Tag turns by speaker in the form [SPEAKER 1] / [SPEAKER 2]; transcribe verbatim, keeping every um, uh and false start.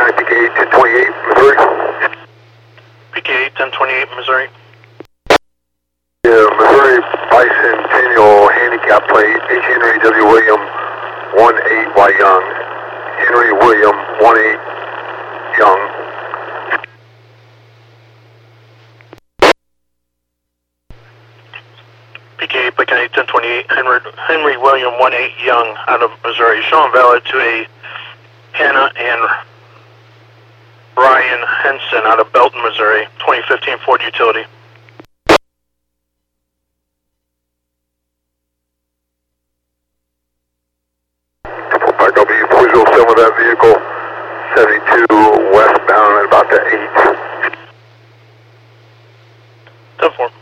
[SPEAKER 1] nine, P K eight, ten twenty-eight, Missouri.
[SPEAKER 2] P K eight, ten twenty-eight, Missouri.
[SPEAKER 1] Yeah, Missouri Bicentennial Handicap Plate, H. Henry W. William, one eight Y Young. Henry William, one eight Young.
[SPEAKER 2] P K eight, P K eight, ten twenty-eight, Henry, Henry William, one eight Young, out of Missouri. Showing valid to a Hannah and Ryan Henson, out of Belton, Missouri, twenty fifteen Ford Utility.
[SPEAKER 1] Back, I'll be visual film of that vehicle, seventy-two westbound at about the eight.
[SPEAKER 2] ten four.